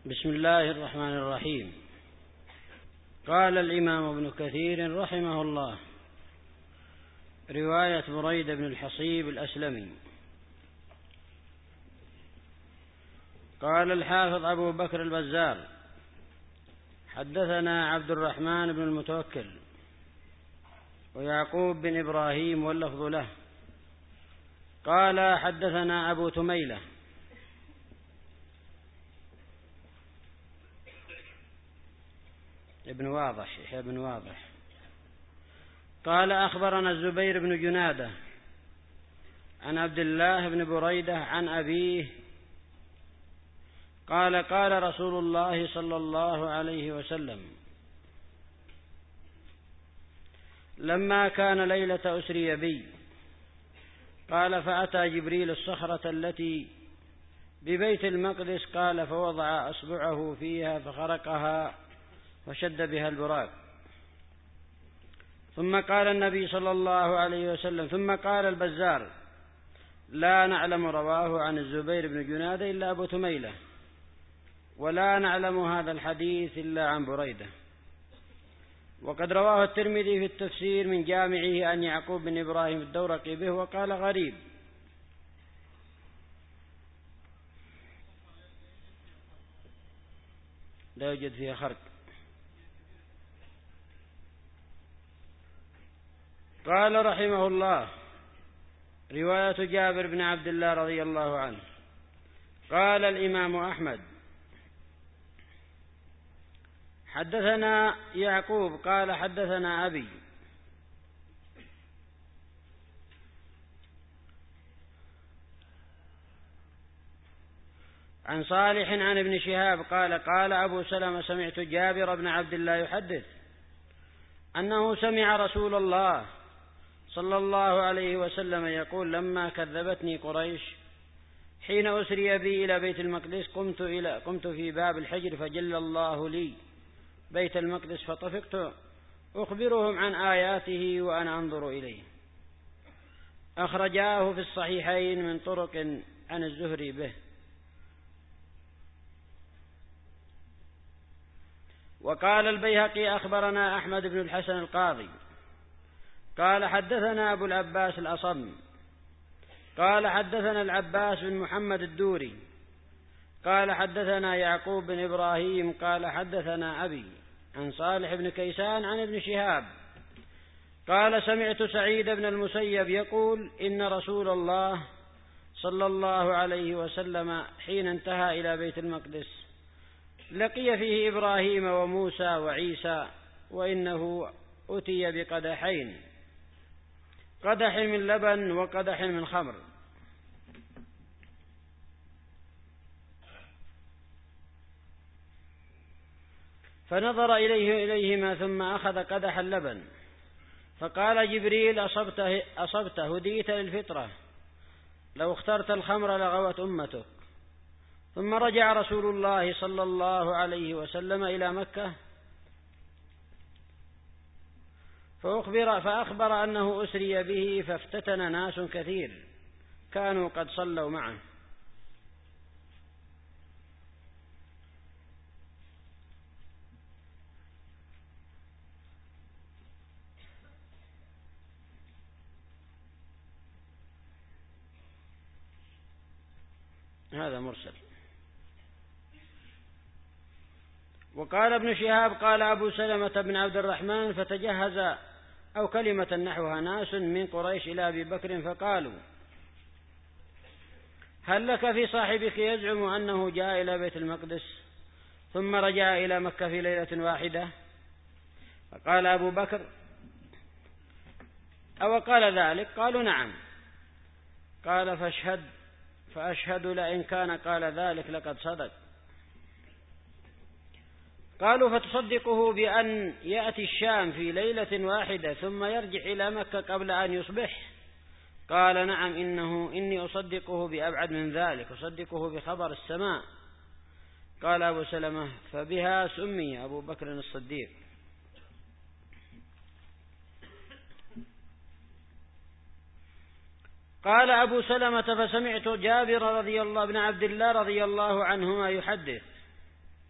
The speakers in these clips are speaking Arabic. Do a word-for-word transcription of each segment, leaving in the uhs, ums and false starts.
بسم الله الرحمن الرحيم. قال الإمام ابن كثير رحمه الله: رواية بريدة بن الحصيب الأسلمي. قال الحافظ أبو بكر البزار: حدثنا عبد الرحمن بن المتوكل ويعقوب بن إبراهيم واللفظ له. قال حدثنا أبو تميلة ابن واضح يحيى بن واضح. قال أخبرنا الزبير بن جنادة عن عبد الله بن بريدة عن أبيه قال: قال رسول الله صلى الله عليه وسلم: لما كان ليلة أسري بي قال فأتى جبريل الصخرة التي ببيت المقدس قال فوضع أصبعه فيها فخرقها وشد بها البراق. ثم قال النبي صلى الله عليه وسلم ثم قال البزار: لا نعلم رواه عن الزبير بن جنادة إلا أبو تميلة، ولا نعلم هذا الحديث إلا عن بريدة. وقد رواه الترمذي في التفسير من جامعه عن يعقوب بن إبراهيم الدورقي به وقال غريب. لا يوجد فيها خرق. قال رحمه الله: رواية جابر بن عبد الله رضي الله عنه. قال الإمام أحمد: حدثنا يعقوب قال حدثنا أبي عن صالح عن ابن شهاب قال: قال أبو سلمة: سمعت جابر بن عبد الله يحدث أنه سمع رسول الله صلى الله عليه وسلم يقول: لما كذبتني قريش حين أسري بي إلى بيت المقدس قمت, إلى قمت في باب الحجر فجل الله لي بيت المقدس فطفقت أخبرهم عن آياته وأنا أنظر إليه. أخرجاه في الصحيحين من طرق عن الزهري به. وقال البيهقي: أخبرنا أحمد بن الحسن القاضي قال حدثنا أبو العباس الأصم قال حدثنا العباس بن محمد الدوري قال حدثنا يعقوب بن إبراهيم قال حدثنا أبي عن صالح بن كيسان عن ابن شهاب قال: سمعت سعيد بن المسيب يقول: إن رسول الله صلى الله عليه وسلم حين انتهى إلى بيت المقدس لقي فيه إبراهيم وموسى وعيسى، وإنه أتي بقدحين، قدح من لبن وقدح من خمر، فنظر إليه إليهما ثم أخذ قدح اللبن فقال جبريل: أصبت, أصبت هديت للفطرة، لو اخترت الخمر لغوت أمتك. ثم رجع رسول الله صلى الله عليه وسلم إلى مكة فأخبر, فأخبر أنه أسري به فافتتن ناس كثير كانوا قد صلوا معه. هذا مرسل. وقال ابن شهاب: قال أبو سلمة بن عبد الرحمن: فتجهز أو كلمة نحوها ناس من قريش إلى أبي بكر فقالوا: هل لك في صاحبك يزعم أنه جاء إلى بيت المقدس ثم رجع إلى مكة في ليلة واحدة؟ فقال أبو بكر: أو قال ذلك؟ قالوا: نعم. قال: فاشهد فأشهد لئن كان قال ذلك لقد صدق. قالوا: فتصدقه بأن يأتي الشام في ليلة واحدة ثم يرجع إلى مكة قبل أن يصبح؟ قال: نعم، إنه إني أصدقه بأبعد من ذلك، أصدقه بخبر السماء. قال أبو سلمة: فبها سمي أبو بكر الصديق. قال أبو سلمة: فسمعت جابر رضي الله بن عبد الله رضي الله عنهما يحدث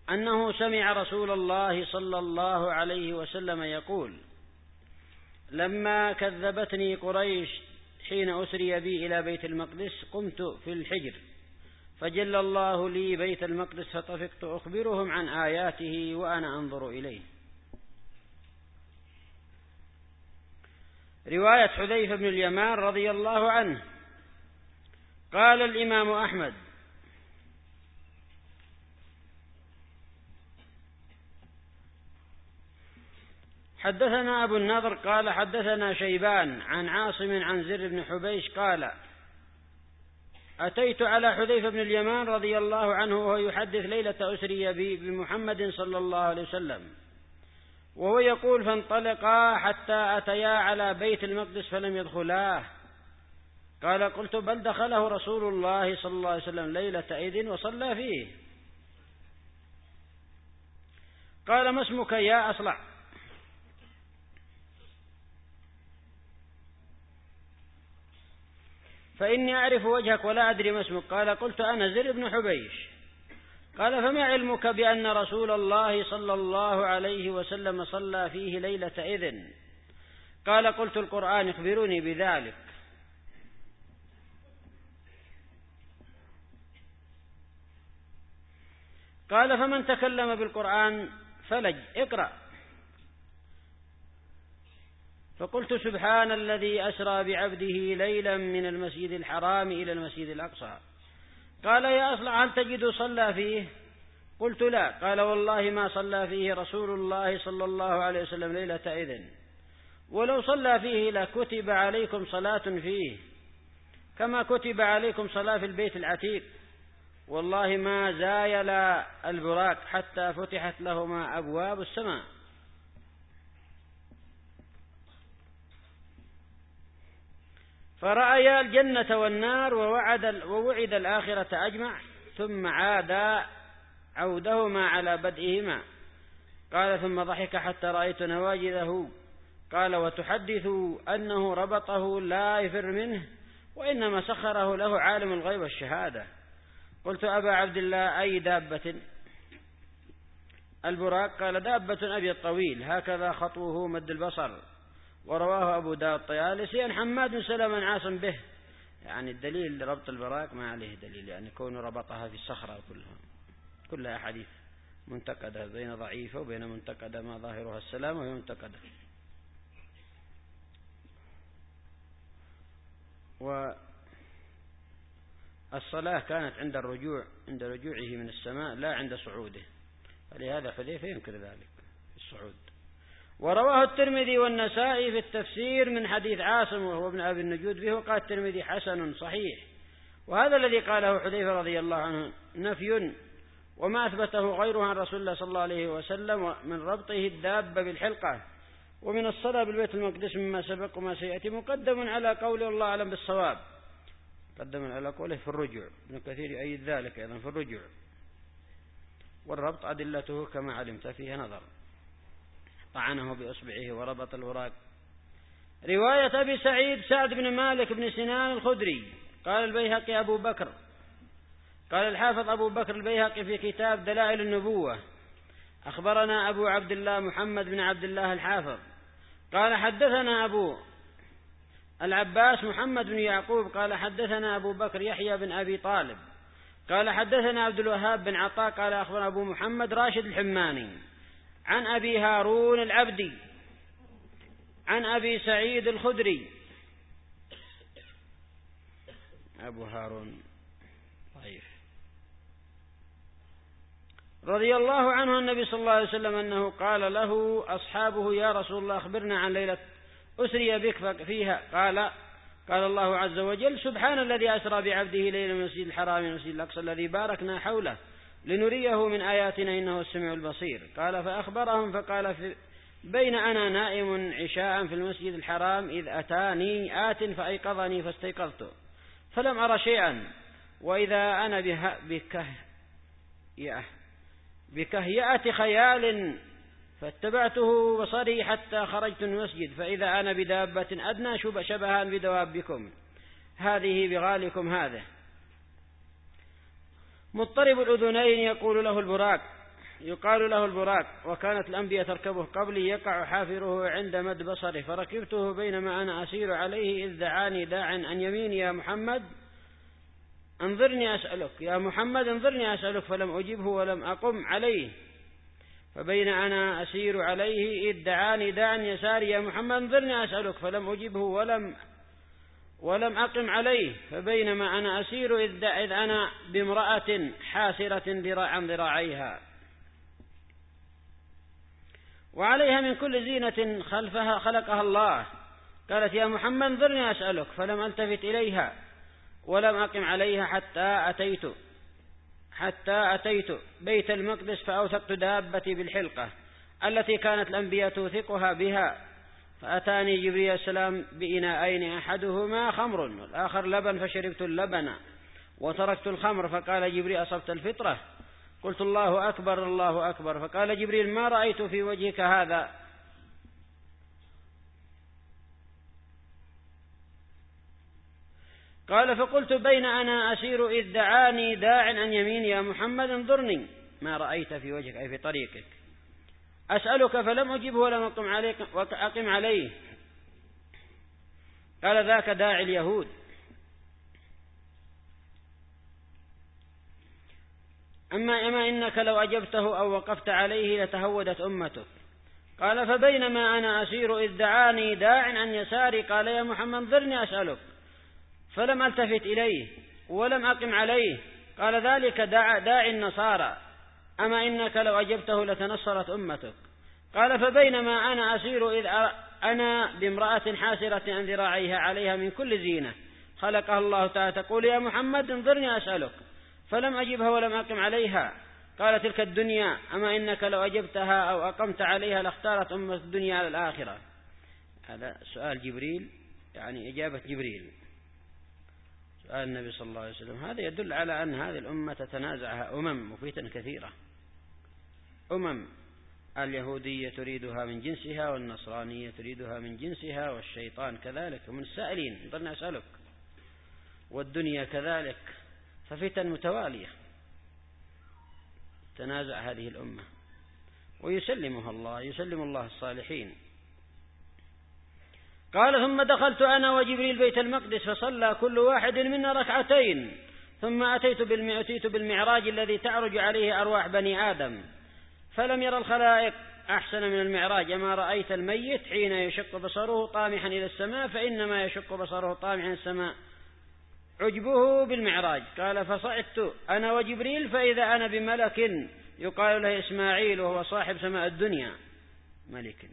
أنه سمع رسول الله صلى الله عليه وسلم يقول: لما كذبتني قريش حين أسري بي إلى بيت المقدس قمت في الحجر فجل الله لي بيت المقدس فطفقت أخبرهم عن آياته وأنا أنظر إليه. رواية حذيفة بن اليمان رضي الله عنه. قال الإمام أحمد: حدثنا أبو النضر قال حدثنا شيبان عن عاصم عن زر بن حبيش قال: أتيت على حذيفة بن اليمان رضي الله عنه وهو يحدث ليلة أسري بي بمحمد صلى الله عليه وسلم وهو يقول: فانطلقا حتى أتيا على بيت المقدس فلم يدخلاه. قال: قلت: بل دخله رسول الله صلى الله عليه وسلم ليلة عيد وصلى فيه. قال: ما اسمك يا أصلع؟ فإني أعرف وجهك ولا أدري ما اسمك. قال: قلت: أنا زر بن حبيش. قال: فما علمك بأن رسول الله صلى الله عليه وسلم صلى فيه ليلة إذن؟ قال: قلت: القرآن يخبرني بذلك. قال: فمن تكلم بالقرآن فلج اقرأ. فقلت: سبحان الذي أسرى بعبده ليلا من المسجد الحرام إلى المسجد الأقصى. قال: يا أصلع هل تجد صلى فيه؟ قلت: لا. قال: والله ما صلى فيه رسول الله صلى الله عليه وسلم ليلة إذن، ولو صلى فيه لكتب عليكم صلاة فيه كما كتب عليكم صلاة في البيت العتيق. والله ما زايل البراق حتى فتحت لهما أبواب السماء. فرأيا الجنة والنار ووعد, ووعد الآخرة أجمع ثم عادا عودهما على بدئهما. قال: ثم ضحك حتى رأيت نواجذه. قال: وتحدث أنه ربطه لا يفر منه وإنما سخره له عالم الغيب والشهادة. قلت: أبا عبد الله أي دابة؟ البراق. قال: دابة أبيض طويل هكذا خطوه مد البصر. ورواه أبو داود الطيالسي عن حماد بن سلمة عاصم به. يعني الدليل ربط البراق ما عليه دليل، يعني كونه ربطها في الصخرة كلها كلها أحاديث منتقدة، بين ضعيفة وبين منتقدة ما ظاهرها السلام وهي منتقدة. والصلاة كانت عند الرجوع عند رجوعه من السماء لا عند صعوده، فلهذا حذيفة ينكر ذلك في الصعود. ورواه الترمذي والنسائي في التفسير من حديث عاصم وهو ابن أبي النجود به، وقال الترمذي حسن صحيح. وهذا الذي قاله حذيفة رضي الله عنه نفي، وما أثبته غيره عن رسول الله صلى الله عليه وسلم من ربطه الدابة بالحلقة ومن الصلاة بالبيت المقدس مما سبق وما سيأتي مقدم على قول الله أعلم بالصواب، قدم على قوله في الرجوع. ابن كثير يؤيد ذلك أيضا في الرجوع. والربط أدلته كما علمت فيه نظر، طعنه بأصبعه وربط الوراق. رواية أبي سعيد سعد بن مالك بن سنان الخدري. قال البيهقي أبو بكر قال الحافظ أبو بكر البيهقي في كتاب دلائل النبوة: أخبرنا أبو عبد الله محمد بن عبد الله الحافظ قال حدثنا أبو العباس محمد بن يعقوب قال حدثنا أبو بكر يحيى بن أبي طالب قال حدثنا عبد الوهاب بن عطاء قال أخبرنا أبو محمد راشد الحماني عن أبي هارون العبدي عن أبي سعيد الخدري. أبو هارون ضعيف. رضي الله عنه النبي صلى الله عليه وسلم أنه قال له أصحابه: يا رسول الله أخبرنا عن ليلة أسري بك فيها. قال قال الله عز وجل: سبحان الذي أسرى بعبده ليلا من المسجد الحرام إلى المسجد الأقصى الذي باركنا حوله لنريه من آياتنا إنه السميع البصير. قال: فأخبرهم فقال: في بين أنا نائم عشاء في المسجد الحرام إذ أتاني آت فأيقظني فاستيقظت فلم أرى شيئا، وإذا أنا بكهيئة بكهيئة خيال فاتبعته بصري حتى خرجت من المسجد فإذا أنا بدابة أدنى شبها بدوابكم هذه بغالكم هذا مضطرب الأذنين يقول له البراق: يقال له البراق، وكانت الأنبياء تركبه قبلي، يقع حافره عند مد بصره، فركبته بينما أنا أسير عليه إذ دعاني داع عن يميني يا محمد انظرني أسألك، يا محمد انظرني أسألك، فلم أجبه ولم أقم عليه. فبين أنا أسير عليه إذ دعاني داع يساري يا محمد انظرني أسألك، فلم أجبه ولم ولم أقم عليه. فبينما أنا أسير إذ, إذ أنا بامرأة حاسرة ذراعا ذراعيها وعليها من كل زينة خلفها خلقها الله. قالت يا محمد انظرني أسألك، فلم ألتفت إليها ولم أقم عليها حتى أتيت حتى أتيت بيت المقدس، فأوثقت دابتي بالحلقة التي كانت الأنبياء توثقها بها. فأتاني جبريل السلام بإناءين، أحدهما خمر والآخر لبن، فشربت اللبن وتركت الخمر. فقال جبريل أصبت الفطرة. قلت الله أكبر الله أكبر. فقال جبريل ما رأيت في وجهك هذا. قال فقلت بين أنا أسير إذ دعاني داع عن يمين يا محمد انظرني ما رأيت في وجهك أي في طريقك أسألك، فلم أجبه ولم أقم عليه, أقم عليه. قال ذاك داعي اليهود. أما أما إنك لو أجبته أو وقفت عليه لتهودت أمتك. قال فبينما أنا أسير إذ دعاني داع عن يساري قال يا محمد انظرني أسألك، فلم ألتفت إليه ولم أقم عليه. قال ذلك داعي النصارى، أما إنك لو أجبته لتنصرت أمتك. قال فبينما أنا أسير إذ أنا بامرأة حاسرة عن ذراعيها عليها من كل زينة خلقها الله تعالى تقول يا محمد انظرني أسألك، فلم أجبها ولم أقم عليها. قال تلك الدنيا، أما إنك لو أجبتها أو أقمت عليها لاختارت أمة الدنيا على الآخرة. هذا سؤال جبريل، يعني إجابة جبريل سؤال النبي صلى الله عليه وسلم. هذا يدل على أن هذه الأمة تتنازعها أمم وفتن كثيرة. أمم اليهودية تريدها من جنسها، والنصرانية تريدها من جنسها، والشيطان كذلك ومن السائلين انظرنا أسألك، والدنيا كذلك، ففتن متوالية تنازع هذه الأمة ويسلمها الله، يسلم الله الصالحين. قال ثم دخلت أنا وجبريل بيت المقدس فصلى كل واحد منا ركعتين، ثم أتيت أتيت بالمعراج الذي تعرج عليه أرواح بني آدم، فلم ير الخلائق أحسن من المعراج. ما رأيت الميت حين يشق بصره طامحا إلى السماء، فإنما يشق بصره طامحا السماء عجبه بالمعراج. قال فصعدت أنا وجبريل فإذا أنا بملك يقال له إسماعيل، وهو صاحب سماء الدنيا ملك،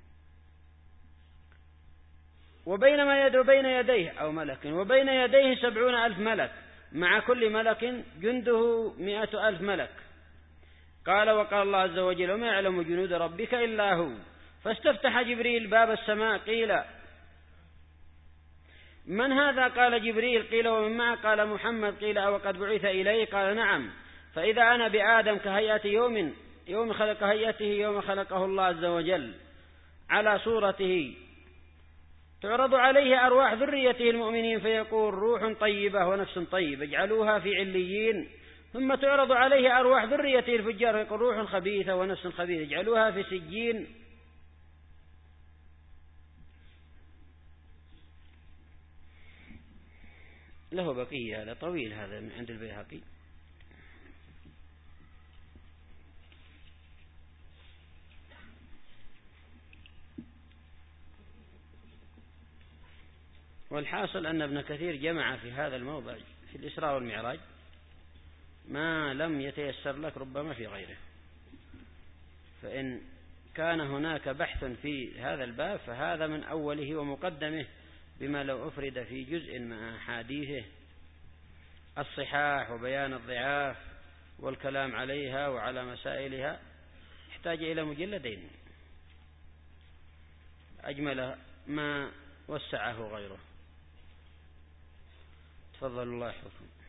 وبينما يدعو بين يديه أو ملك، وبين يديه سبعون ألف ملك، مع كل ملك جنده مئة ألف ملك. قال وقال الله عز وجل وما يعلم جنود ربك إلا هو. فاستفتح جبريل باب السماء، قيل من هذا؟ قال جبريل. قيل ومن معه؟ قال محمد. قيل وقد بعث إليه؟ قال نعم. فإذا أنا بآدم كهيئة يوم يوم خلق هيئته يوم خلقه الله عز وجل على صورته، تعرض عليه أرواح ذريته المؤمنين فيقول روح طيبة ونفس طيبة اجعلوها في عليين، ثم تعرض عليه أرواح ذريته الفجار فيقول روح خبيثة ونفس خبيثة اجعلوها في سجين. له بقية، هذا طويل، هذا من عند البيهقي. والحاصل أن ابن كثير جمع في هذا الموضع في الإسراء والمعراج ما لم يتيسر لك ربما في غيره. فإن كان هناك بحث في هذا الباب فهذا من أوله ومقدمه، بما لو أفرد في جزء من أحاديثه الصحاح وبيان الضعاف والكلام عليها وعلى مسائلها يحتاج إلى مجلدين، أجمل ما وسعه غيره. تفضل الله يحفظكم.